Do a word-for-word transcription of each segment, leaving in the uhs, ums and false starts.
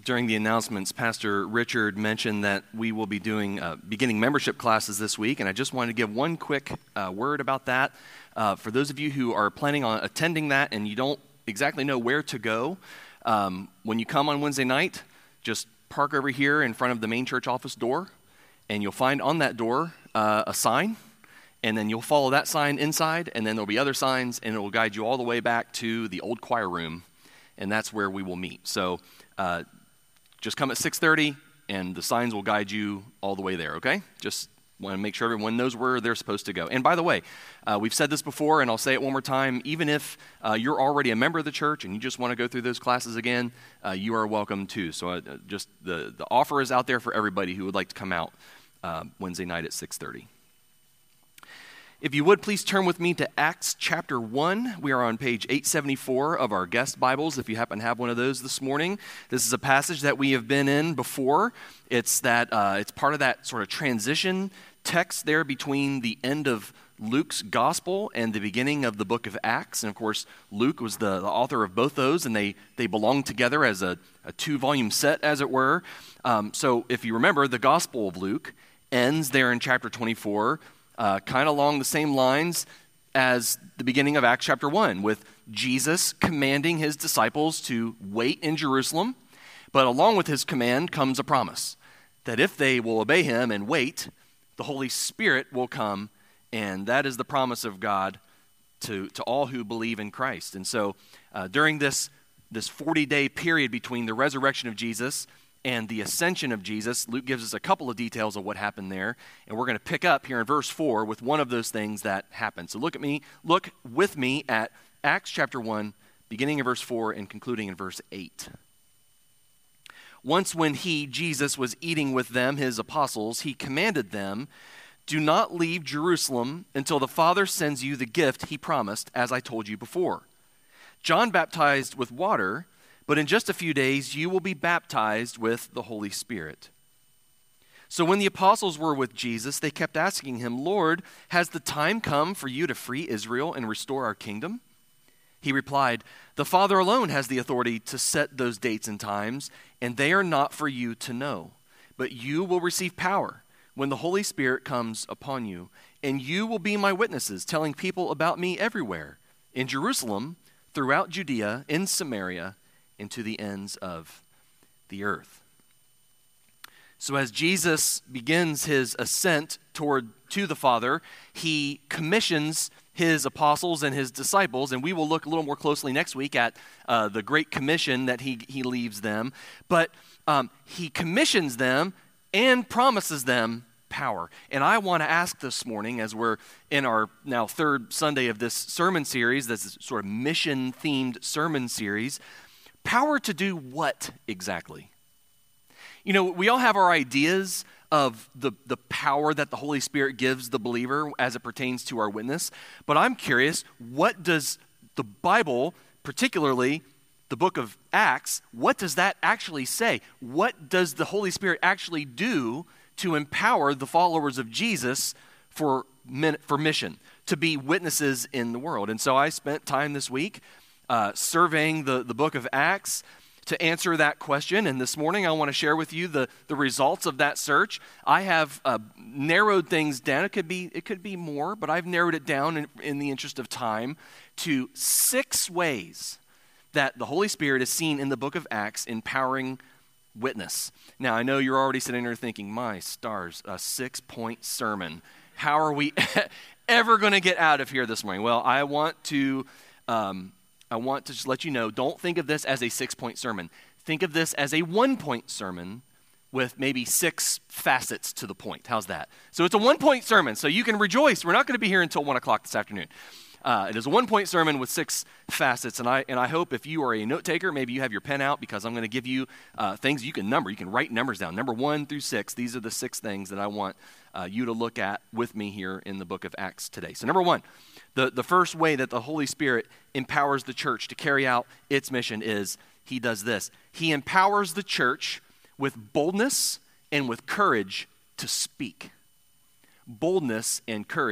During the announcements, Pastor Richard mentioned that we will be doing uh, beginning membership classes this week, and I just wanted to give one quick uh, word about that. Uh, for those of you who are planning on attending that and you don't exactly know where to go, um, when you come on Wednesday night, just park over here in front of the main church office door, and you'll find on that door uh, a sign, and then you'll follow that sign inside, and then there'll be other signs, and it will guide you all the way back to the old choir room, and that's where we will meet. So uh, just come at six thirty, and the signs will guide you all the way there, okay? Just want to make sure everyone knows where they're supposed to go. And by the way, uh, we've said this before, and I'll say it one more time. Even if uh, you're already a member of the church and you just want to go through those classes again, uh, you are welcome too. So uh, just the, the offer is out there for everybody who would like to come out uh, Wednesday night at six thirty. If you would, please turn with me to Acts chapter one. We are on page eight seventy-four of our guest Bibles, if you happen to have one of those this morning. This is a passage that we have been in before. It's that uh, it's part of that sort of transition text there between the end of Luke's gospel and the beginning of the book of Acts. And of course, Luke was the, the author of both those, and they, they belong together as a, a two-volume set, as it were. Um, so if you remember, the Gospel of Luke ends there in chapter twenty-four, Uh, kind of along the same lines as the beginning of Acts chapter one, with Jesus commanding his disciples to wait in Jerusalem. But along with his command comes a promise that if they will obey him and wait, the Holy Spirit will come, and that is the promise of God to, to all who believe in Christ. And so uh, during this, this forty-day period between the resurrection of Jesus and the ascension of Jesus, Luke gives us a couple of details of what happened there, and we're going to pick up here in verse four with one of those things that happened. So look at me, look with me at Acts chapter one, beginning in verse four and concluding in verse eight. Once when he, Jesus, was eating with them, his apostles, he commanded them, "Do not leave Jerusalem until the Father sends you the gift he promised, as I told you before. John baptized with water, but in just a few days you will be baptized with the Holy Spirit." So when the apostles were with Jesus, they kept asking him, "Lord, has the time come for you to free Israel and restore our kingdom?" He replied, "The Father alone has the authority to set those dates and times, and they are not for you to know. But you will receive power when the Holy Spirit comes upon you, and you will be my witnesses, telling people about me everywhere, in Jerusalem, throughout Judea, in Samaria, and to the ends of the earth." So as Jesus begins his ascent toward to the Father, he commissions his apostles and his disciples, and we will look a little more closely next week at uh, the Great Commission that he, he leaves them. But um, he commissions them and promises them power. And I want to ask this morning, as we're in our now third Sunday of this sermon series, this sort of mission-themed sermon series, power to do what exactly? You know, we all have our ideas of the, the power that the Holy Spirit gives the believer as it pertains to our witness, but I'm curious, what does the Bible, particularly the book of Acts, what does that actually say? What does the Holy Spirit actually do to empower the followers of Jesus for, for mission, to be witnesses in the world? And so I spent time this week Uh, surveying the, the book of Acts to answer that question. And this morning I want to share with you the, the results of that search. I have uh, narrowed things down. It could be it could be more, but I've narrowed it down in, in the interest of time to six ways that the Holy Spirit is seen in the book of Acts empowering witness. Now, I know you're already sitting there thinking, my stars, a six-point sermon. How are we ever going to get out of here this morning? Well, I want to... Um, I want to just let you know, don't think of this as a six-point sermon. Think of this as a one-point sermon with maybe six facets to the point. How's that? So it's a one-point sermon, so you can rejoice. We're not going to be here until one o'clock this afternoon. Uh, it is a one-point sermon with six facets, and I and I hope if you are a note taker, maybe you have your pen out, because I'm going to give you uh, things you can number. You can write numbers down. Number one through six, these are the six things that I want uh, you to look at with me here in the book of Acts today. So number one, the, the first way that the Holy Spirit empowers the church to carry out its mission is he does this. He empowers the church with boldness and with courage to speak. Boldness and courage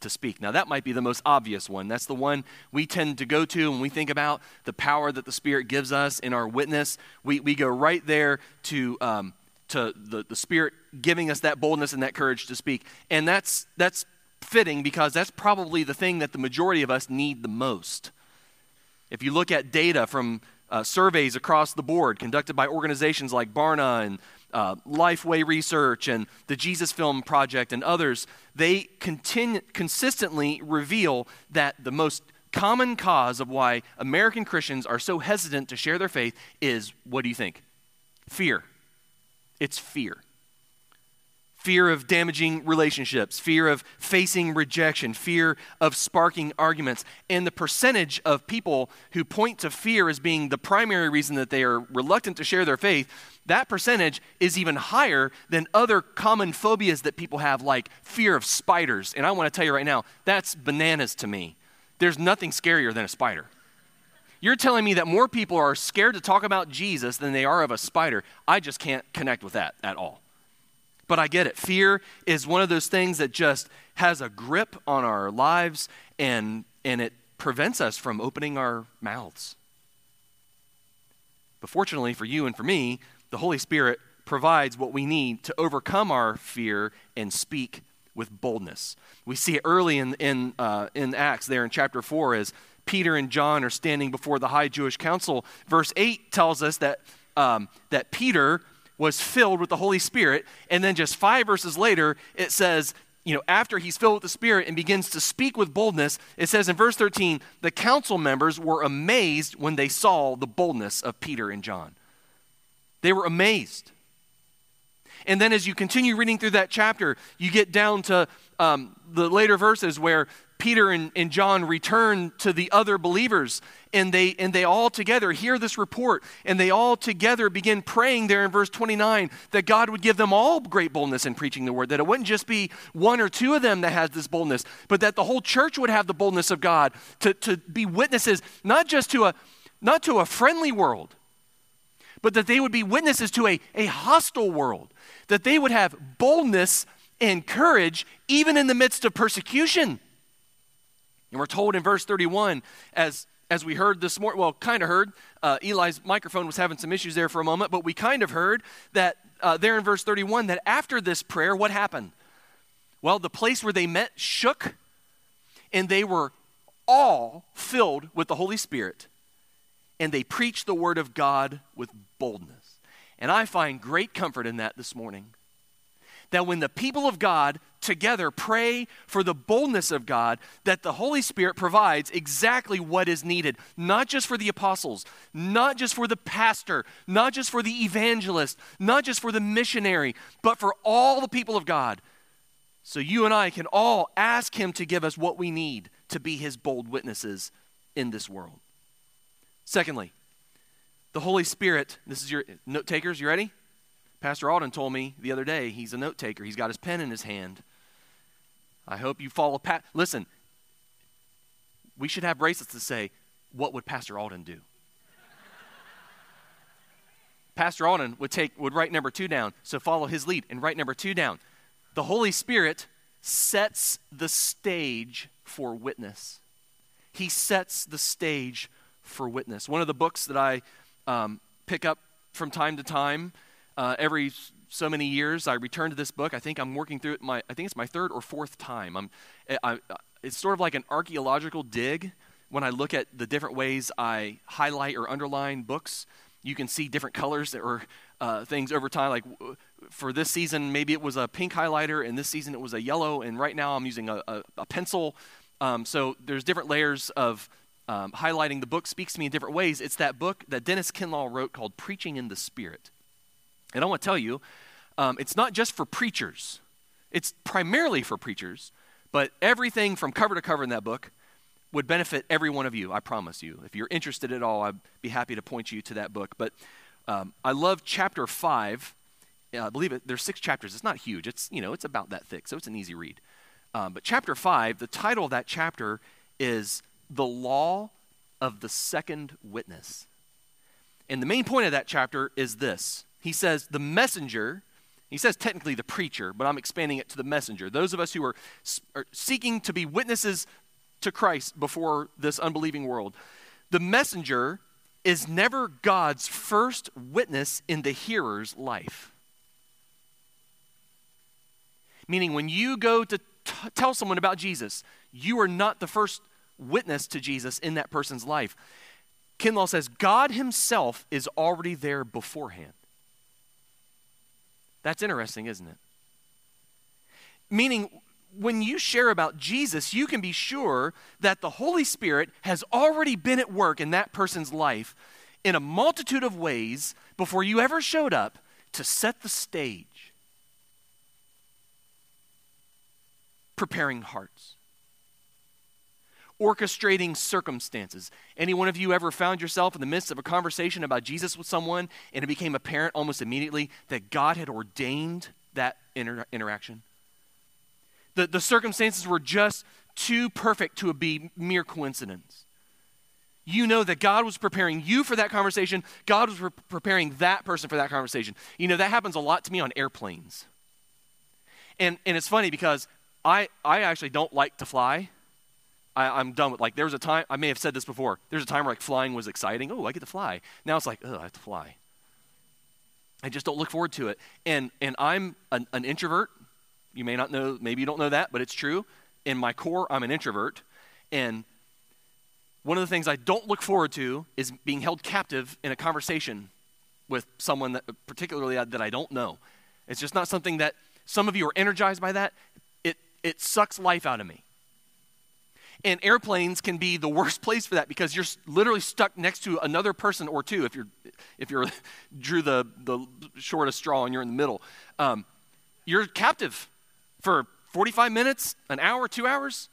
to speak. Now, that might be the most obvious one. That's the one we tend to go to when we think about the power that the Spirit gives us in our witness. We we go right there to um, to the, the Spirit giving us that boldness and that courage to speak. And that's that's fitting because that's probably the thing that the majority of us need the most. If you look at data from uh, surveys across the board conducted by organizations like Barna and uh, Lifeway Research and the Jesus Film Project and others, they continue, consistently reveal that the most common cause of why American Christians are so hesitant to share their faith is, what do you think? Fear. It's fear. Fear of damaging relationships, fear of facing rejection, fear of sparking arguments. And the percentage of people who point to fear as being the primary reason that they are reluctant to share their faith, that percentage is even higher than other common phobias that people have, like fear of spiders. And I want to tell you right now, that's bananas to me. There's nothing scarier than a spider. You're telling me that more people are scared to talk about Jesus than they are of a spider. I just can't connect with that at all. But I get it. Fear is one of those things that just has a grip on our lives, and, and it prevents us from opening our mouths. But fortunately for you and for me, the Holy Spirit provides what we need to overcome our fear and speak with boldness. We see it early in, in, uh, in Acts there in chapter four as Peter and John are standing before the high Jewish council. Verse eight tells us that, um, that Peter was filled with the Holy Spirit. And then just five verses later, it says, you know, after he's filled with the Spirit and begins to speak with boldness, it says in verse thirteen, the council members were amazed when they saw the boldness of Peter and John. They were amazed. And then as you continue reading through that chapter, you get down to um, the later verses where Peter and, and John return to the other believers, and they and they all together hear this report, and they all together begin praying there in verse twenty-nine that God would give them all great boldness in preaching the word, that it wouldn't just be one or two of them that has this boldness, but that the whole church would have the boldness of God to, to be witnesses, not just to a not to a friendly world, but that they would be witnesses to a, a hostile world, that they would have boldness and courage even in the midst of persecution. And we're told in verse thirty-one, as, as we heard this morning, well, kind of heard, uh, Eli's microphone was having some issues there for a moment, but we kind of heard that uh, there in verse thirty-one, that after this prayer, what happened? Well, the place where they met shook, and they were all filled with the Holy Spirit, and they preached the word of God with boldness. And I find great comfort in that this morning. That when the people of God together pray for the boldness of God, that the Holy Spirit provides exactly what is needed, not just for the apostles, not just for the pastor, not just for the evangelist, not just for the missionary, but for all the people of God. So you and I can all ask him to give us what we need to be his bold witnesses in this world. Secondly, the Holy Spirit, this is your note takers, you ready? Pastor Alden told me the other day, he's a note taker. He's got his pen in his hand. I hope you follow Pat. Listen, we should have bracelets that say, what would Pastor Alden do? Pastor Alden would take, would write number two down, so follow his lead and write number two down. The Holy Spirit sets the stage for witness. He sets the stage for witness. One of the books that I um, pick up from time to time, Uh, every so many years, I return to this book. I think I'm working through it. My, I think it's my third or fourth time. I'm, I, I, it's sort of like an archaeological dig. When I look at the different ways I highlight or underline books, you can see different colors or uh, things over time. Like for this season, maybe it was a pink highlighter, and this season it was a yellow. And right now, I'm using a, a, a pencil. Um, so there's different layers of um, highlighting. The book speaks to me in different ways. It's that book that Dennis Kinlaw wrote called "Preaching in the Spirit." And I want to tell you, um, it's not just for preachers. It's primarily for preachers, but everything from cover to cover in that book would benefit every one of you, I promise you. If you're interested at all, I'd be happy to point you to that book. But um, I love chapter five. Yeah, I believe it. There's six chapters. It's not huge. It's, you know, it's about that thick, so it's an easy read. Um, but chapter five, the title of that chapter is The Law of the Second Witness. And the main point of that chapter is this. He says, the messenger, He says technically the preacher, but I'm expanding it to the messenger. Those of us who are, are seeking to be witnesses to Christ before this unbelieving world. The messenger is never God's first witness in the hearer's life. Meaning when you go to t- tell someone about Jesus, you are not the first witness to Jesus in that person's life. Kinlaw says God himself is already there beforehand. That's interesting, isn't it? Meaning, when you share about Jesus, you can be sure that the Holy Spirit has already been at work in that person's life in a multitude of ways before you ever showed up to set the stage, preparing hearts, orchestrating circumstances. Any one of you ever found yourself in the midst of a conversation about Jesus with someone and it became apparent almost immediately that God had ordained that inter- interaction? The, the circumstances were just too perfect to be mere coincidence. You know that God was preparing you for that conversation. God was pre- preparing that person for that conversation. You know, that happens a lot to me on airplanes. And and it's funny because I, I actually don't like to fly. I, I'm done with, like, there was a time, I may have said this before, there's a time where like flying was exciting. Oh, I get to fly. Now it's like, oh, I have to fly. I just don't look forward to it. And and I'm an, an introvert. You may not know, maybe you don't know that, but it's true. In my core, I'm an introvert. And one of the things I don't look forward to is being held captive in a conversation with someone that particularly that I don't know. It's just not something that, some of you are energized by that. It it sucks life out of me. And airplanes can be the worst place for that because you're literally stuck next to another person or two if you're if you're drew the, the shortest straw and you're in the middle. Um, you're captive for forty-five minutes, an hour, two hours.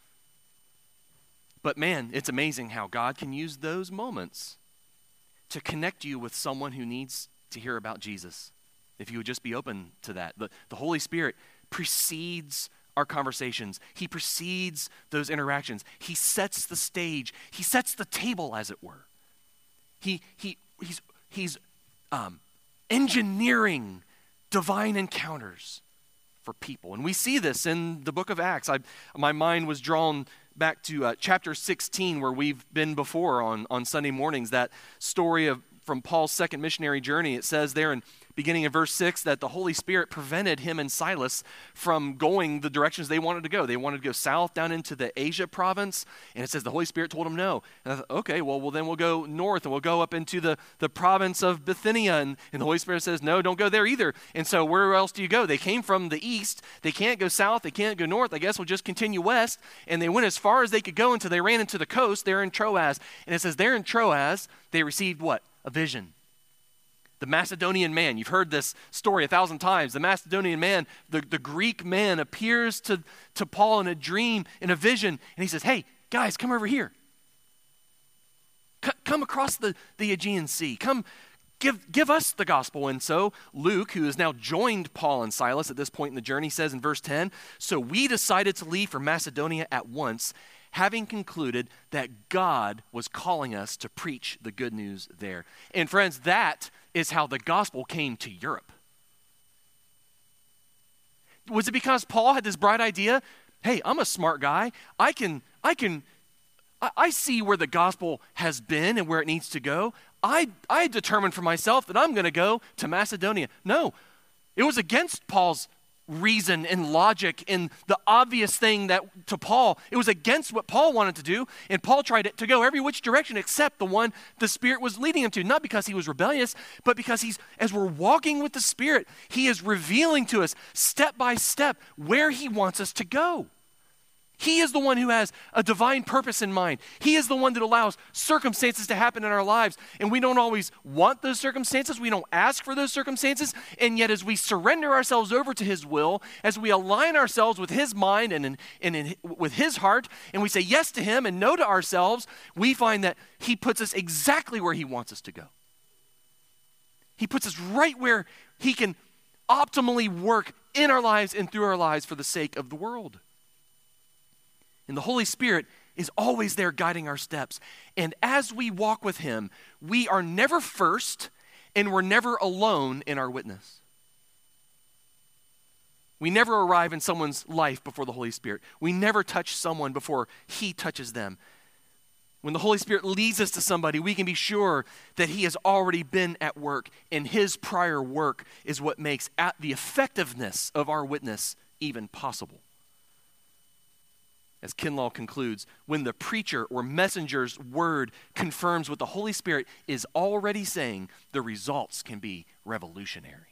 But man, it's amazing how God can use those moments to connect you with someone who needs to hear about Jesus. If you would just be open to that. The, the Holy Spirit precedes our conversations. He precedes those interactions. He sets the stage. He sets the table, as it were. He he he's he's um, engineering divine encounters for people, and we see this in the book of Acts. I my mind was drawn back to uh, chapter sixteen, where we've been before on on Sunday mornings. That story of from Paul's second missionary journey. It says there in beginning in verse six that the Holy Spirit prevented him and Silas from going the directions they wanted to go. They wanted to go south down into the Asia province, and it says the Holy Spirit told them no. And I thought, okay, well, well then we'll go north, and we'll go up into the, the province of Bithynia, and, and the Holy Spirit says, no, don't go there either. And so where else do you go? They came from the east. They can't go south. They can't go north. I guess we'll just continue west. And they went as far as they could go until they ran into the coast. They're in Troas. And it says there in Troas, they received what? A vision. The Macedonian man, you've heard this story a thousand times. The Macedonian man, the, the Greek man appears to, to Paul in a dream, in a vision, and he says, hey, guys, come over here. C- come across the, the Aegean Sea. Come, give, give us the gospel. And so Luke, who has now joined Paul and Silas at this point in the journey, says in verse ten, so we decided to leave for Macedonia at once, having concluded that God was calling us to preach the good news there. And friends, that is how the gospel came to Europe. Was it because Paul had this bright idea? Hey, I'm a smart guy. I can, I can, I, I see where the gospel has been and where it needs to go. I, I determined for myself that I'm going to go to Macedonia. No, it was against Paul's reason and logic and the obvious thing that to Paul, it was against what Paul wanted to do, and Paul tried to go every which direction except the one the Spirit was leading him to, not because he was rebellious, but because he's, as we're walking with the Spirit, he is revealing to us step by step where he wants us to go. He is the one who has a divine purpose in mind. He is the one that allows circumstances to happen in our lives. And we don't always want those circumstances. We don't ask for those circumstances. And yet as we surrender ourselves over to his will, as we align ourselves with his mind and, in, and in, with his heart, and we say yes to him and no to ourselves, we find that he puts us exactly where he wants us to go. He puts us right where he can optimally work in our lives and through our lives for the sake of the world. And the Holy Spirit is always there guiding our steps. And as we walk with him, we are never first and we're never alone in our witness. We never arrive in someone's life before the Holy Spirit. We never touch someone before he touches them. When the Holy Spirit leads us to somebody, we can be sure that he has already been at work, and his prior work is what makes at the effectiveness of our witness even possible. As Kinlaw concludes, when the preacher or messenger's word confirms what the Holy Spirit is already saying, the results can be revolutionary.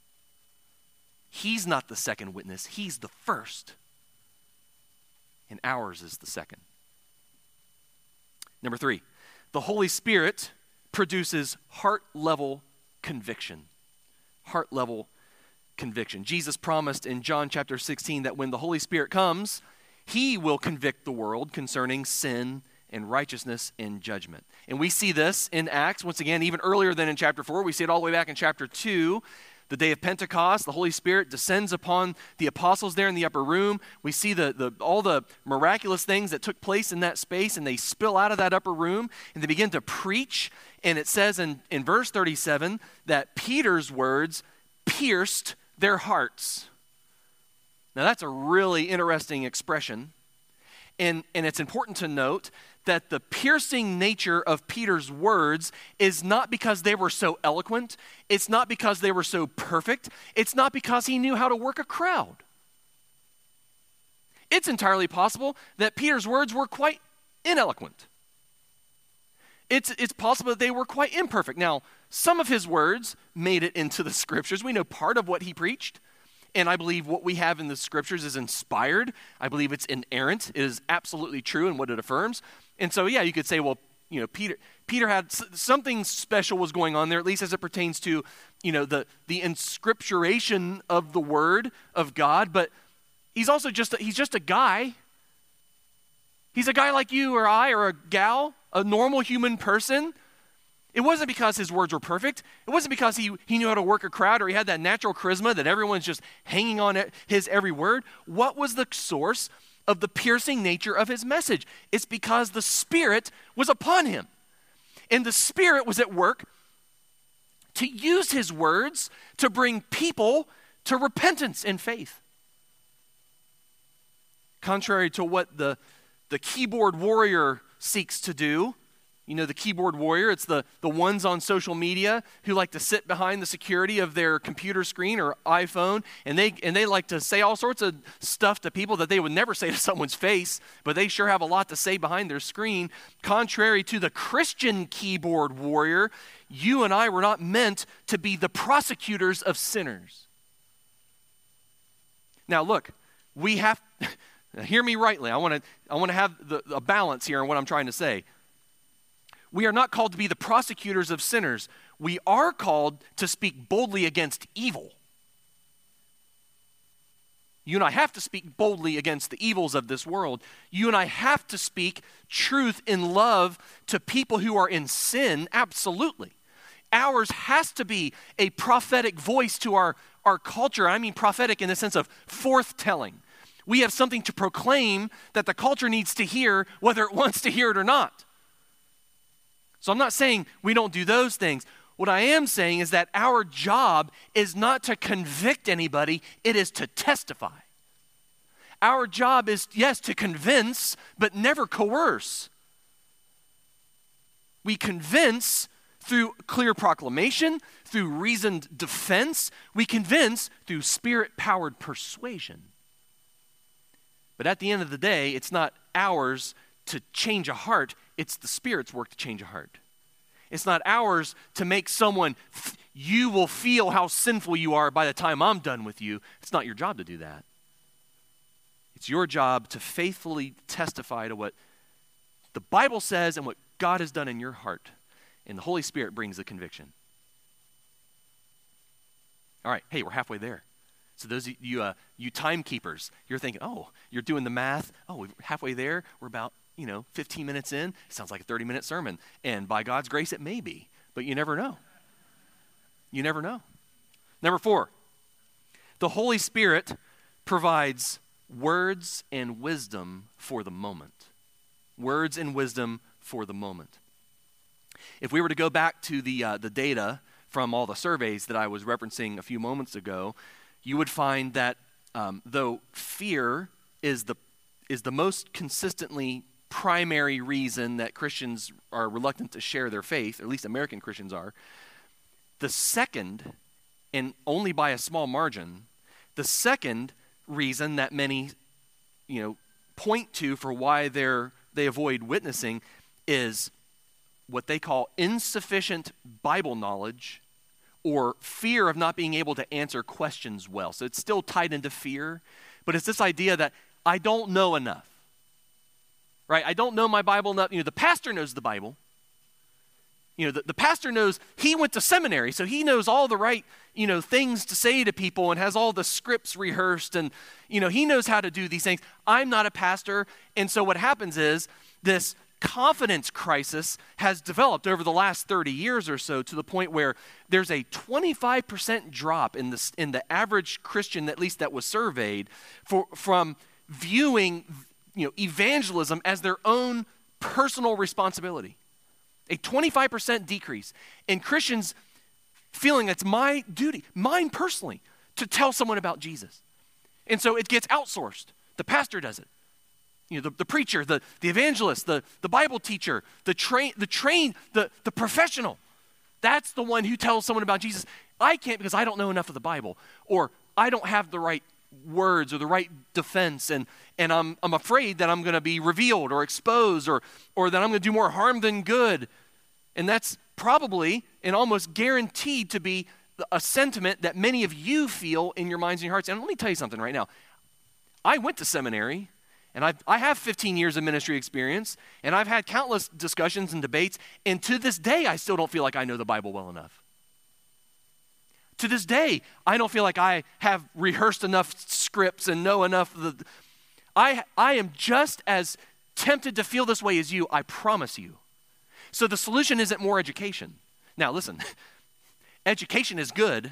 He's not the second witness, he's the first. And ours is the second. Number three, the Holy Spirit produces heart-level conviction. Heart-level conviction. Jesus promised in John chapter sixteen that when the Holy Spirit comes, he will convict the world concerning sin and righteousness and judgment. And we see this in Acts, once again, even earlier than in chapter four. We see it all the way back in chapter two. The day of Pentecost, the Holy Spirit descends upon the apostles there in the upper room. We see the, the all the miraculous things that took place in that space, and they spill out of that upper room, and they begin to preach. And it says in, in verse thirty-seven that Peter's words pierced their hearts. Now that's a really interesting expression. And, and it's important to note that the piercing nature of Peter's words is not because they were so eloquent. It's not because they were so perfect. It's not because he knew how to work a crowd. It's entirely possible that Peter's words were quite ineloquent. It's, it's possible that they were quite imperfect. Now, some of his words made it into the scriptures. We know part of what he preached. And I believe what we have in the scriptures is inspired. I believe it's inerrant. It is absolutely true in what it affirms. And so, yeah, you could say, well, you know, Peter Peter had something special was going on there, at least as it pertains to, you know, the, the inscripturation of the word of God. But he's also just a, he's just a guy. He's a guy like you or I or a gal, a normal human person. It wasn't because his words were perfect. It wasn't because he, he knew how to work a crowd or he had that natural charisma that everyone's just hanging on his every word. What was the source of the piercing nature of his message? It's because the Spirit was upon him. And the Spirit was at work to use his words to bring people to repentance and faith. Contrary to what the, the keyboard warrior seeks to do, you know, the keyboard warrior, it's the, the ones on social media who like to sit behind the security of their computer screen or iPhone, and they and they like to say all sorts of stuff to people that they would never say to someone's face, but they sure have a lot to say behind their screen. Contrary to the Christian keyboard warrior, you and I were not meant to be the prosecutors of sinners. Now look, we have, hear me rightly, I want to I want to have the, a balance here in what I'm trying to say. We are not called to be the prosecutors of sinners. We are called to speak boldly against evil. You and I have to speak boldly against the evils of this world. You and I have to speak truth in love to people who are in sin, absolutely. Ours has to be a prophetic voice to our, our culture. I mean prophetic in the sense of forth-telling. We have something to proclaim that the culture needs to hear, whether it wants to hear it or not. So I'm not saying we don't do those things. What I am saying is that our job is not to convict anybody, it is to testify. Our job is, yes, to convince, but never coerce. We convince through clear proclamation, through reasoned defense. We convince through spirit-powered persuasion. But at the end of the day, it's not ours to change a heart. It's the Spirit's work to change a heart. It's not ours to make someone, you will feel how sinful you are by the time I'm done with you. It's not your job to do that. It's your job to faithfully testify to what the Bible says and what God has done in your heart. And the Holy Spirit brings the conviction. All right, hey, we're halfway there. So those of you, uh, you timekeepers, you're thinking, oh, you're doing the math. Oh, we're halfway there. We're about, you know, fifteen minutes in. It sounds like a thirty-minute sermon. And by God's grace, it may be. But you never know. You never know. Number four, the Holy Spirit provides words and wisdom for the moment. Words and wisdom for the moment. If we were to go back to the uh, the data from all the surveys that I was referencing a few moments ago, you would find that um, though fear is the is the most consistently primary reason that Christians are reluctant to share their faith, or at least American Christians are, the second, and only by a small margin, the second reason that many, you know, point to for why they're they avoid witnessing is what they call insufficient Bible knowledge or fear of not being able to answer questions well. So it's still tied into fear, but it's this idea that I don't know enough. Right? I don't know my Bible enough. You know, the pastor knows the Bible. You know, the, the pastor knows, he went to seminary, so he knows all the right, you know, things to say to people and has all the scripts rehearsed and, you know, he knows how to do these things. I'm not a pastor, and so what happens is this confidence crisis has developed over the last thirty years or so to the point where there's a twenty-five percent drop in the, in the average Christian, at least that was surveyed, for, from viewing, you know, evangelism as their own personal responsibility. A twenty-five percent decrease in Christians feeling it's my duty, mine personally, to tell someone about Jesus. And so it gets outsourced. The pastor does it. You know, the, the preacher, the, the evangelist, the, the Bible teacher, the train, the trained, the, the professional. That's the one who tells someone about Jesus. I can't because I don't know enough of the Bible, or I don't have the right words or the right defense, and and I'm I'm afraid that I'm going to be revealed or exposed, or or that I'm going to do more harm than good. And that's probably and almost guaranteed to be a sentiment that many of you feel in your minds and your hearts. And let me tell you something right now. I went to seminary, and I I have fifteen years of ministry experience, and I've had countless discussions and debates, and to this day I still don't feel like I know the Bible well enough. To this day, I don't feel like I have rehearsed enough scripts and know enough. Of the, I, I am just as tempted to feel this way as you, I promise you. So the solution isn't more education. Now listen, education is good.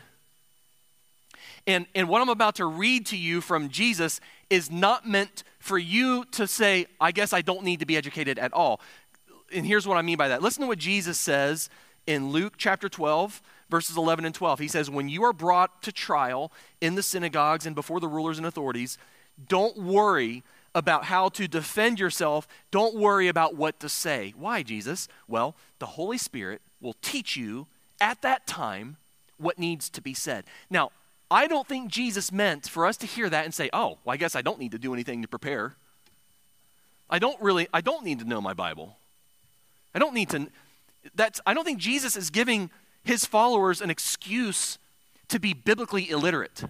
And, and what I'm about to read to you from Jesus is not meant for you to say, I guess I don't need to be educated at all. And here's what I mean by that. Listen to what Jesus says in Luke chapter twelve, verses eleven and twelve. He says, when you are brought to trial in the synagogues and before the rulers and authorities, don't worry about how to defend yourself. Don't worry about what to say. Why, Jesus? Well, the Holy Spirit will teach you at that time what needs to be said. Now, I don't think Jesus meant for us to hear that and say, oh, well, I guess I don't need to do anything to prepare. I don't really, I don't need to know my Bible. I don't need to, that's, I don't think Jesus is giving his followers an excuse to be biblically illiterate.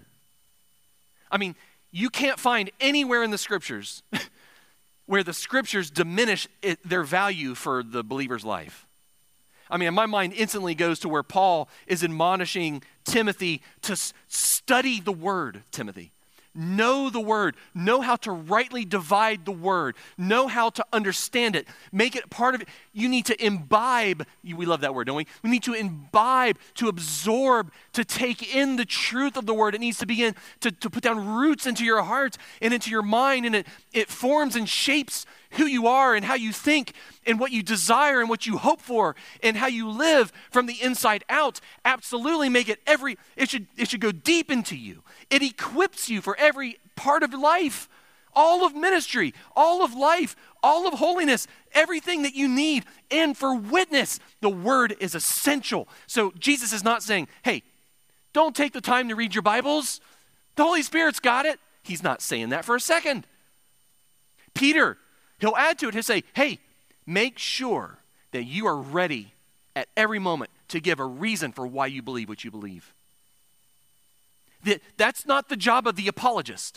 I mean, you can't find anywhere in the scriptures where the scriptures diminish it, their value for the believer's life. I mean, my mind instantly goes to where Paul is admonishing Timothy to s- study the word, Timothy. Know the word. Know how to rightly divide the word. Know how to understand it. Make it part of it. You need to imbibe. We love that word, don't we? We need to imbibe, to absorb, to take in the truth of the word. It needs to begin to, to put down roots into your heart and into your mind, and it, it forms and shapes who you are and how you think and what you desire and what you hope for and how you live from the inside out. Absolutely make it every, it should, it should go deep into you. It equips you for every part of life, all of ministry, all of life, all of holiness, everything that you need. And for witness, the word is essential. So Jesus is not saying, hey, don't take the time to read your Bibles. The Holy Spirit's got it. He's not saying that for a second. Peter, he'll add to it, he'll say, hey, make sure that you are ready at every moment to give a reason for why you believe what you believe. That, that's not the job of the apologist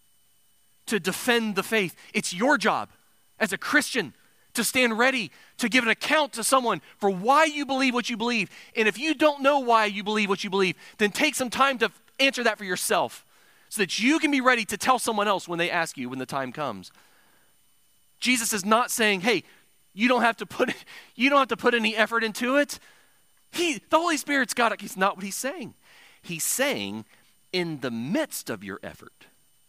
to defend the faith. It's your job as a Christian to stand ready to give an account to someone for why you believe what you believe. And if you don't know why you believe what you believe, then take some time to answer that for yourself so that you can be ready to tell someone else when they ask you when the time comes. Jesus is not saying, hey, you don't have to put you don't have to put any effort into it. He, the Holy Spirit's got it. He's not what he's saying. He's saying, in the midst of your effort,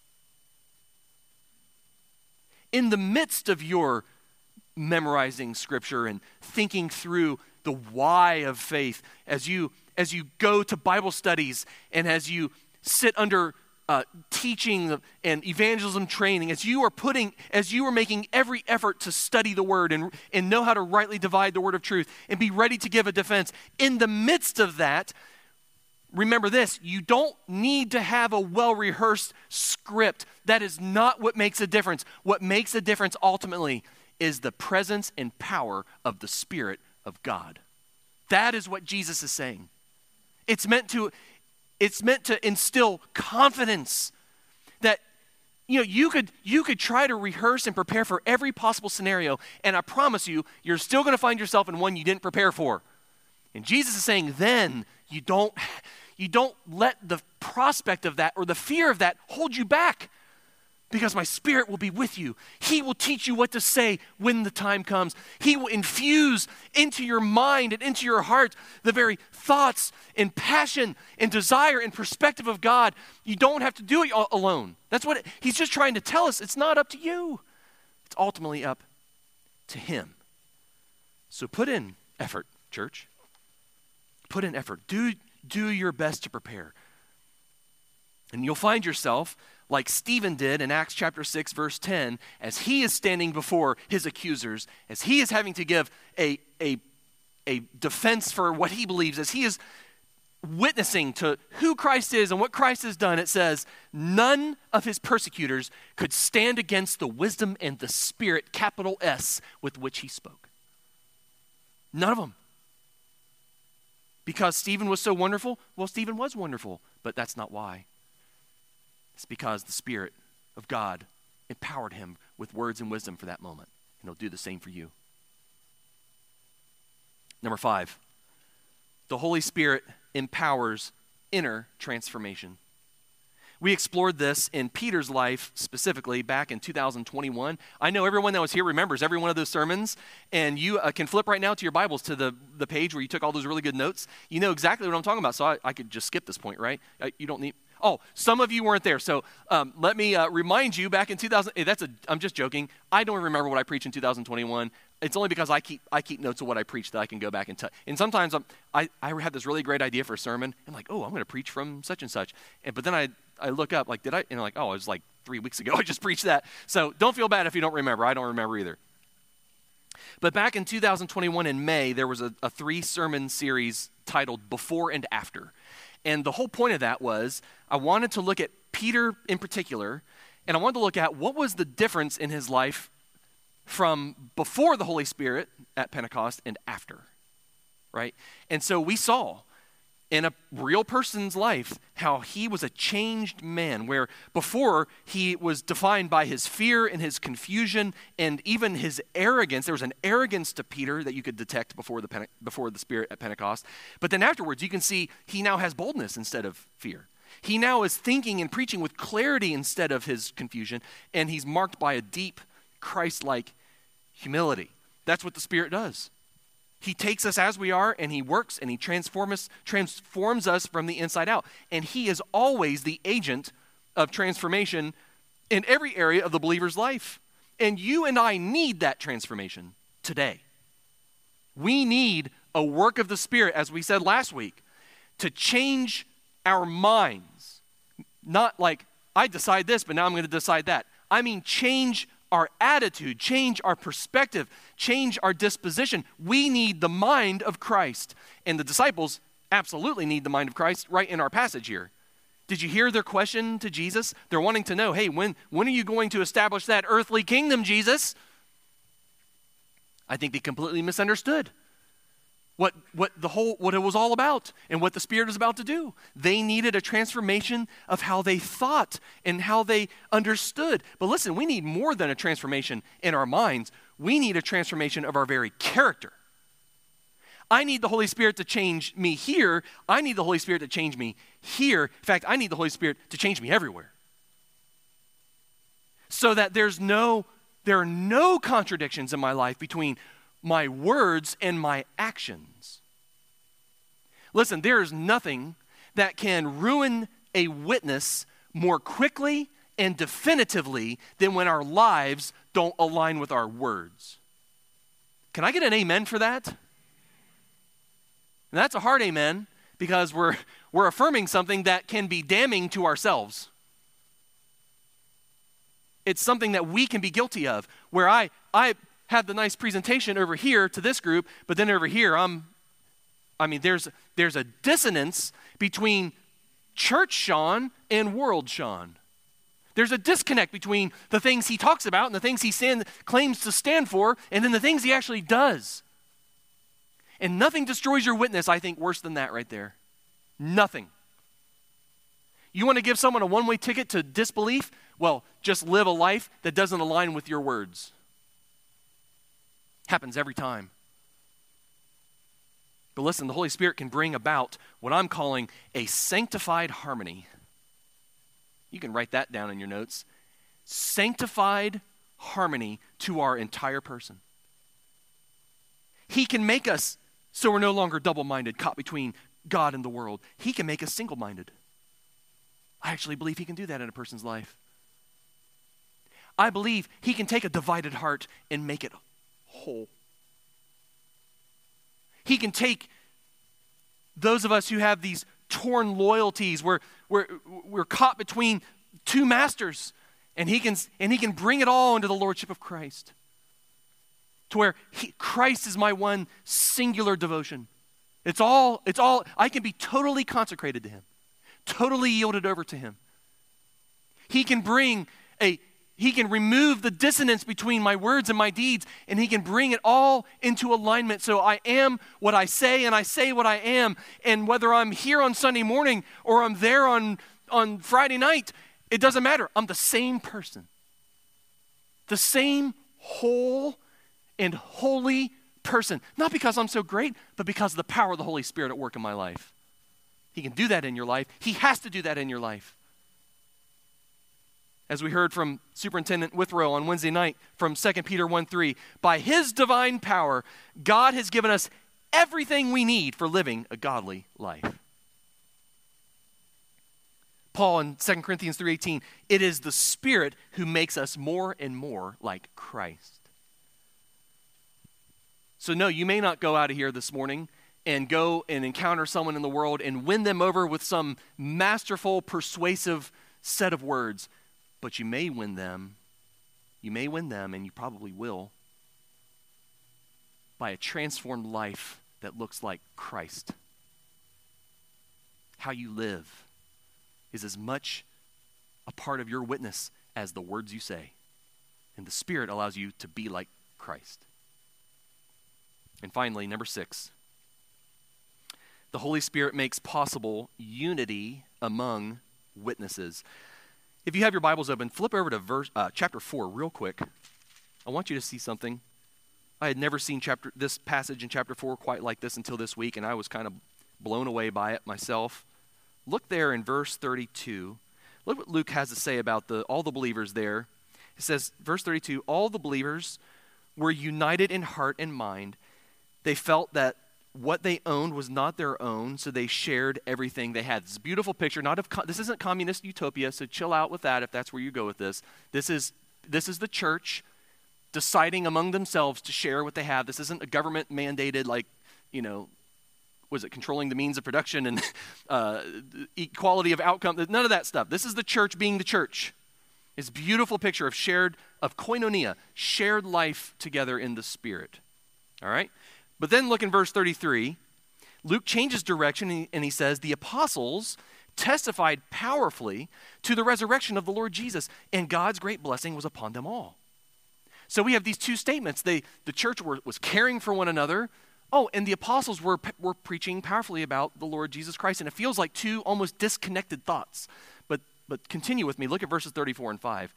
in the midst of your memorizing scripture and thinking through the why of faith, as you as you go to Bible studies and as you sit under uh, teaching and evangelism training, as you are putting, as you are making every effort to study the word and, and know how to rightly divide the word of truth and be ready to give a defense, in the midst of that, remember this, you don't need to have a well-rehearsed script. That is not what makes a difference. What makes a difference ultimately is the presence and power of the Spirit of God. That is what Jesus is saying. It's meant to, it's meant to instill confidence that, you know, you could, you could try to rehearse and prepare for every possible scenario, and I promise you, you're still going to find yourself in one you didn't prepare for. And Jesus is saying, then you don't, you don't let the prospect of that or the fear of that hold you back, because my Spirit will be with you. He will teach you what to say when the time comes. He will infuse into your mind and into your heart the very thoughts and passion and desire and perspective of God. You don't have to do it alone. That's what it, he's just trying to tell us. It's not up to you. It's ultimately up to him. So put in effort, church. Put in effort. Do, do your best to prepare. And you'll find yourself like Stephen did in Acts chapter six, verse ten, as he is standing before his accusers, as he is having to give a, a, a defense for what he believes, as he is witnessing to who Christ is and what Christ has done. It says, none of his persecutors could stand against the wisdom and the Spirit, capital S, with which he spoke. None of them. Because Stephen was so wonderful? Well, Stephen was wonderful, but that's not why. It's because the Spirit of God empowered him with words and wisdom for that moment. And he'll do the same for you. Number five, the Holy Spirit empowers inner transformation. We explored this in Peter's life specifically back in two thousand twenty-one. I know everyone that was here remembers every one of those sermons, and you uh, can flip right now to your Bibles to the, the page where you took all those really good notes. You know exactly what I'm talking about, so I, I could just skip this point, right? I, you don't need... Oh, some of you weren't there, so um, let me uh, remind you. Back in two thousand, hey, that's a. I'm just joking. I don't remember what I preached in two thousand twenty-one. It's only because I keep I keep notes of what I preach that I can go back and tell. And sometimes I'm, I I have this really great idea for a sermon. I'm like, oh, I'm going to preach from such and such. And but then I I look up like, did I? And I'm like, oh, it was like three weeks ago. I just preached that. So don't feel bad if you don't remember. I don't remember either. But back in two thousand twenty-one in May, there was a, a three sermon series titled Before and After. And the whole point of that was I wanted to look at Peter in particular, and I wanted to look at what was the difference in his life from before the Holy Spirit at Pentecost and after, right? And so we saw in a real person's life how he was a changed man, where before he was defined by his fear and his confusion and even his arrogance. There was an arrogance to Peter that you could detect before the Pente- before the Spirit at Pentecost. But then afterwards, you can see he now has boldness instead of fear. He now is thinking and preaching with clarity instead of his confusion, and he's marked by a deep Christ-like humility. That's what the Spirit does. He takes us as we are, and he works, and he transforms, transforms us from the inside out. And he is always the agent of transformation in every area of the believer's life. And you and I need that transformation today. We need a work of the Spirit, as we said last week, to change our minds. Not like, I decide this, but now I'm going to decide that. I mean, change our attitude, change our perspective, change our disposition. We need the mind of Christ. And the disciples absolutely need the mind of Christ right in our passage here. Did you hear their question to Jesus? They're wanting to know, hey, when, when are you going to establish that earthly kingdom, Jesus? I think they completely misunderstood what, what the whole what it was all about and what the Spirit is about to do. They needed a transformation of how they thought and how they understood. But listen, we need more than a transformation in our minds. We need a transformation of our very character. I need the Holy Spirit to change me here. I need the Holy Spirit to change me here. In fact, I need the Holy Spirit to change me everywhere. So that there's no, there are no contradictions in my life between my words and my actions. Listen, there is nothing that can ruin a witness more quickly and definitively than when our lives don't align with our words. Can I get an amen for that? And that's a hard amen, because we're we're affirming something that can be damning to ourselves. It's something that we can be guilty of, where I, I have the nice presentation over here to this group, but then over here, I'm, I mean, there's, there's a dissonance between church Sean and world Sean. There's a disconnect between the things he talks about and the things he stand, claims to stand for, and then the things he actually does. And nothing destroys your witness, I think, worse than that right there. Nothing. You want to give someone a one-way ticket to disbelief? Well, just live a life that doesn't align with your words. Happens every time. But listen, the Holy Spirit can bring about what I'm calling a sanctified harmony. You can write that down in your notes. Sanctified harmony to our entire person. He can make us so we're no longer double-minded, caught between God and the world. He can make us single-minded. I actually believe he can do that in a person's life. I believe he can take a divided heart and make it whole. He can take those of us who have these torn loyalties, where we're, we're caught between two masters, and he can and he can bring it all into the lordship of Christ, to where he, Christ is my one singular devotion. It's all, it's all, I can be totally consecrated to him, totally yielded over to him. He can bring a, he can remove the dissonance between my words and my deeds, and he can bring it all into alignment. So I am what I say, and I say what I am. And whether I'm here on Sunday morning or I'm there on, on Friday night, it doesn't matter. I'm the same person. The same whole and holy person. Not because I'm so great, but because of the power of the Holy Spirit at work in my life. He can do that in your life. He has to do that in your life. As we heard from Superintendent Withrow on Wednesday night from Second Peter one three, by his divine power, God has given us everything we need for living a godly life. Paul in Second Corinthians three eighteen, it is the Spirit who makes us more and more like Christ. So no, you may not go out of here this morning and go and encounter someone in the world and win them over with some masterful, persuasive set of words. But you may win them, you may win them, and you probably will, by a transformed life that looks like Christ. How you live is as much a part of your witness as the words you say. And the Spirit allows you to be like Christ. And finally, number six, the Holy Spirit makes possible unity among witnesses. If you have your Bibles open, flip over to verse, uh, chapter four real quick. I want you to see something. I had never seen chapter this passage in chapter four quite like this until this week, and I was kind of blown away by it myself. Look there in verse thirty-two. Look what Luke has to say about the all the believers there. It says, verse thirty-two, all the believers were united in heart and mind. They felt that what they owned was not their own, so they shared everything they had. This is a beautiful picture. Not of this isn't communist utopia, so chill out with that if that's where you go with this. This is this is the church deciding among themselves to share what they have. This isn't a government mandated, like, you know, was it controlling the means of production and uh, equality of outcome? None of that stuff. This is the church being the church. It's a beautiful picture of shared, of koinonia, shared life together in the Spirit. All right? But then look in verse thirty-three. Luke changes direction and he says, the apostles testified powerfully to the resurrection of the Lord Jesus, and God's great blessing was upon them all. So we have these two statements. They, the church were, was caring for one another. Oh, and the apostles were, were preaching powerfully about the Lord Jesus Christ. And it feels like two almost disconnected thoughts. But, but continue with me. Look at verses thirty-four and five.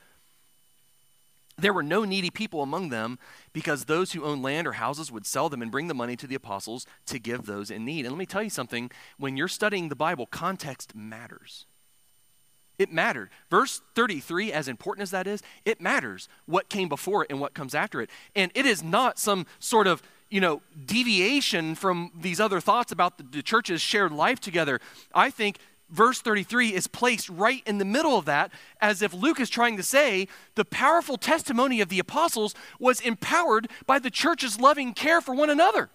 There were no needy people among them, because those who owned land or houses would sell them and bring the money to the apostles to give those in need. And let me tell you something. When you're studying the Bible, context matters. It mattered. Verse thirty-three, as important as that is, it matters what came before it and what comes after it. And it is not some sort of, you know, deviation from these other thoughts about the, the church's shared life together. I think verse thirty-three is placed right in the middle of that, as if Luke is trying to say the powerful testimony of the apostles was empowered by the church's loving care for one another.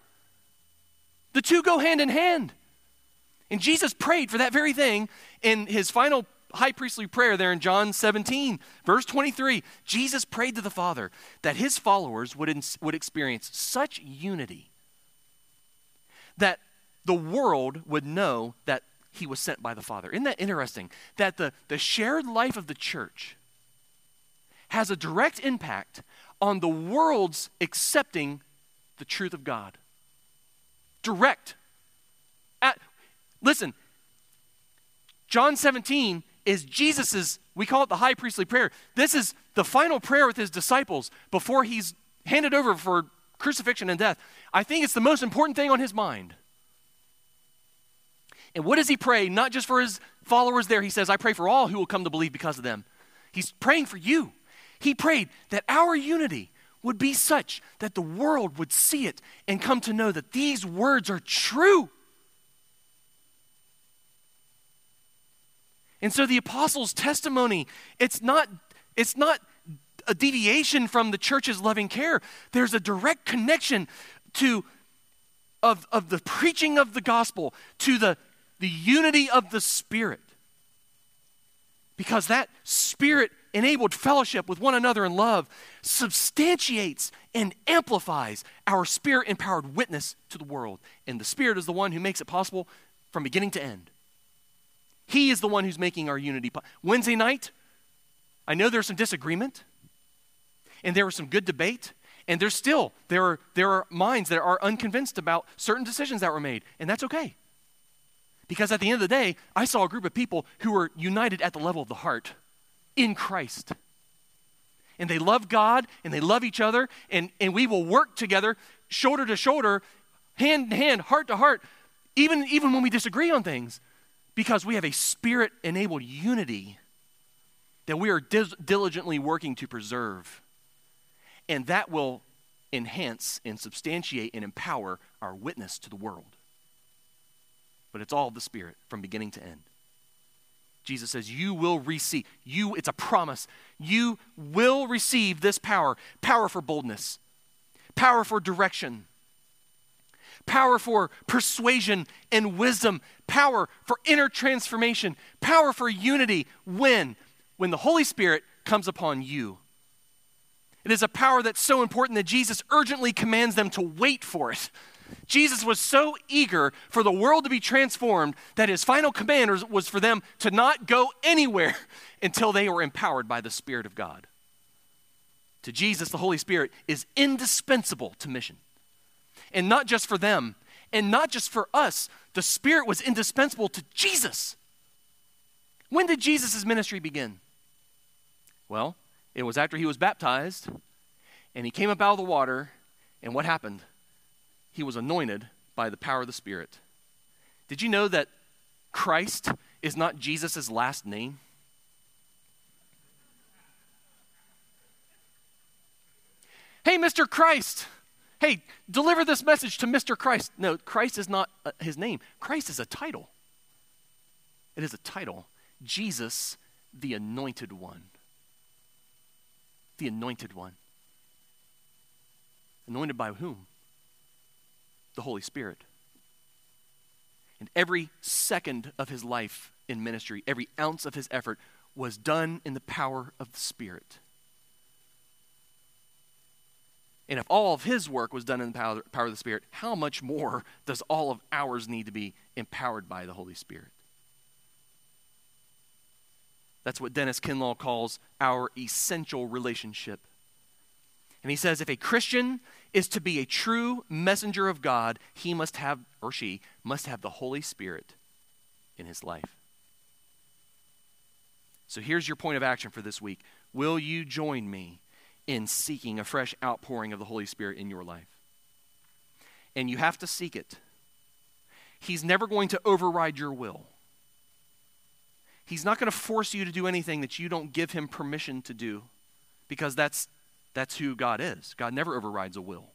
The two go hand in hand. And Jesus prayed for that very thing in his final high priestly prayer there in John seventeen, verse twenty-three. Jesus prayed to the Father that his followers would, ins- would experience such unity that the world would know that he was sent by the Father. Isn't that interesting? That the, the shared life of the church has a direct impact on the world's accepting the truth of God. Direct. At, listen, John seventeen is Jesus's, we call it the high priestly prayer. This is the final prayer with his disciples before he's handed over for crucifixion and death. I think it's the most important thing on his mind. And what does he pray? Not just for his followers there. He says, I pray for all who will come to believe because of them. He's praying for you. He prayed that our unity would be such that the world would see it and come to know that these words are true. And so the apostles' testimony, it's not, it's not a deviation from the church's loving care. There's a direct connection to of, of the preaching of the gospel to the, the unity of the Spirit. Because that Spirit-enabled fellowship with one another in love substantiates and amplifies our Spirit-empowered witness to the world. And the Spirit is the one who makes it possible from beginning to end. He is the one who's making our unity. Po- Wednesday night, I know there's some disagreement, and there was some good debate, and there's still, there are, there are minds that are unconvinced about certain decisions that were made, and that's okay. Because at the end of the day, I saw a group of people who were united at the level of the heart in Christ. And they love God, and they love each other, and, and we will work together, shoulder to shoulder, hand to hand, heart to heart, even, even when we disagree on things. Because we have a Spirit-enabled unity that we are dis- diligently working to preserve. And that will enhance and substantiate and empower our witness to the world. But it's all of the Spirit from beginning to end. Jesus says, you will receive, you, it's a promise, you will receive this power. Power for boldness, power for direction, power for persuasion and wisdom, power for inner transformation, power for unity. When? When the Holy Spirit comes upon you. It is a power that's so important that Jesus urgently commands them to wait for it. Jesus was so eager for the world to be transformed that his final command was, was for them to not go anywhere until they were empowered by the Spirit of God. To Jesus, the Holy Spirit is indispensable to mission. And not just for them, and not just for us. The Spirit was indispensable to Jesus. When did Jesus' ministry begin? Well, it was after he was baptized, and he came up out of the water, and what happened? He was anointed by the power of the Spirit. Did you know that Christ is not Jesus' last name? Hey, Mister Christ. Hey, deliver this message to Mister Christ. No, Christ is not uh, his name. Christ is a title. It is a title. Jesus, the Anointed One. The Anointed One. Anointed by whom? The Holy Spirit. And every second of his life in ministry, every ounce of his effort was done in the power of the Spirit. And if all of his work was done in the power, power of the Spirit, how much more does all of ours need to be empowered by the Holy Spirit? That's what Dennis Kinlaw calls our essential relationship. And he says if a Christian is to be a true messenger of God, he must have, or she, must have the Holy Spirit in his life. So here's your point of action for this week. Will you join me in seeking a fresh outpouring of the Holy Spirit in your life? And you have to seek it. He's never going to override your will. He's not going to force you to do anything that you don't give him permission to do, because that's that's who God is. God never overrides a will.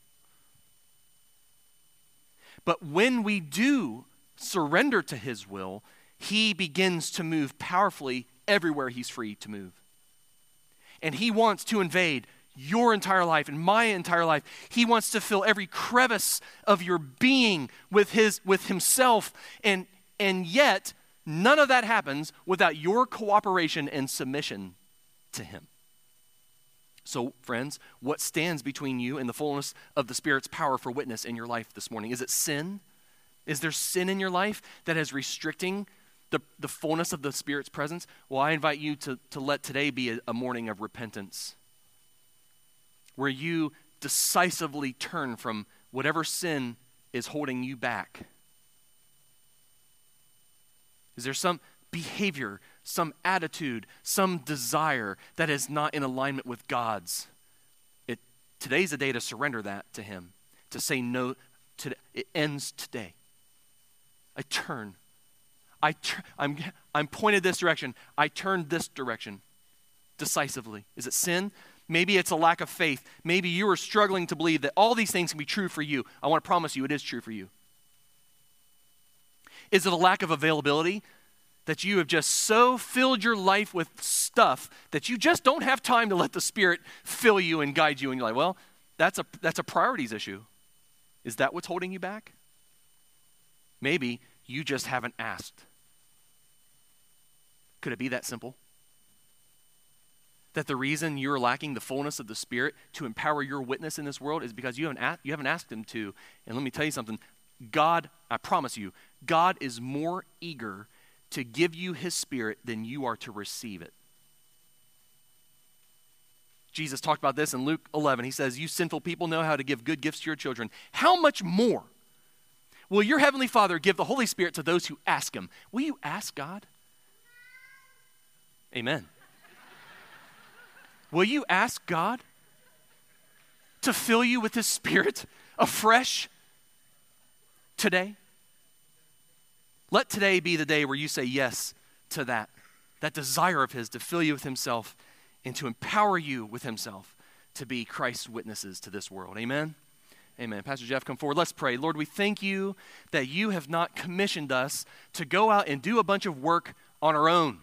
But when we do surrender to his will, he begins to move powerfully everywhere he's free to move. And he wants to invade your entire life and my entire life. He wants to fill every crevice of your being with his with himself, and and yet none of that happens without your cooperation and submission to him. So, friends, what stands between you and the fullness of the Spirit's power for witness in your life this morning? Is it sin? Is there sin in your life that is restricting the, the fullness of the Spirit's presence? Well, I invite you to, to let today be a, a morning of repentance, where you decisively turn from whatever sin is holding you back. Is there some behavior, some attitude, some desire that is not in alignment with God's? It, today's a day to surrender that to him, to say no. To, it ends today. I turn. I tur- I'm, I'm pointed this direction. I turn this direction decisively. Is it sin? Maybe it's a lack of faith. Maybe you are struggling to believe that all these things can be true for you. I want to promise you it is true for you. Is it a lack of availability? That you have just so filled your life with stuff that you just don't have time to let the Spirit fill you and guide you. And you're like, well, that's a, that's a priorities issue. Is that what's holding you back? Maybe you just haven't asked. Could it be that simple? That the reason you're lacking the fullness of the Spirit to empower your witness in this world is because you haven't, a- you haven't asked him to. And let me tell you something. God, I promise you, God is more eager to give you his Spirit than you are to receive it. Jesus talked about this in Luke eleven. He says, you sinful people know how to give good gifts to your children. How much more will your heavenly Father give the Holy Spirit to those who ask him? Will you ask God? Amen. Will you ask God to fill you with his Spirit afresh today? Let today be the day where you say yes to that, that desire of his to fill you with himself and to empower you with himself to be Christ's witnesses to this world. Amen? Amen. Pastor Jeff, come forward. Let's pray. Lord, we thank you that you have not commissioned us to go out and do a bunch of work on our own.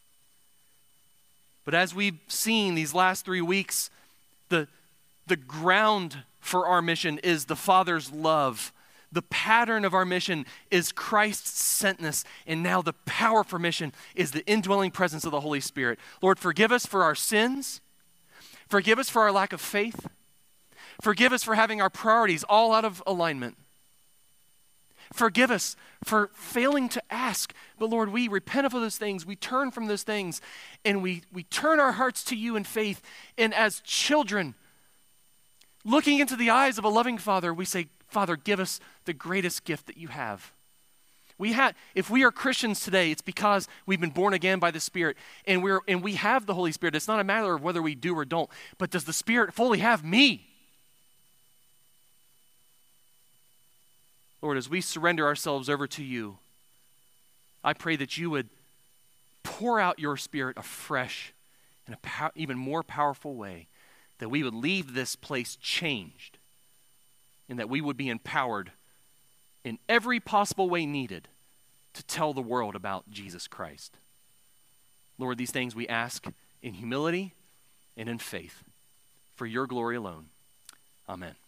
But as we've seen these last three weeks, the, the ground for our mission is the Father's love. The pattern of our mission is Christ's sentness, and now the power for mission is the indwelling presence of the Holy Spirit. Lord, forgive us for our sins. Forgive us for our lack of faith. Forgive us for having our priorities all out of alignment. Forgive us for failing to ask. But Lord, we repent of those things. We turn from those things, and we, we turn our hearts to you in faith. And as children, looking into the eyes of a loving Father, we say, Father, give us the greatest gift that you have. We have, if we are Christians today, it's because we've been born again by the Spirit, and we're and we have the Holy Spirit. It's not a matter of whether we do or don't, but does the Spirit fully have me? Lord, as we surrender ourselves over to you, I pray that you would pour out your Spirit afresh in a pow- even more powerful way, that we would leave this place changed, and that we would be empowered in every possible way needed to tell the world about Jesus Christ. Lord, these things we ask in humility and in faith for your glory alone. Amen.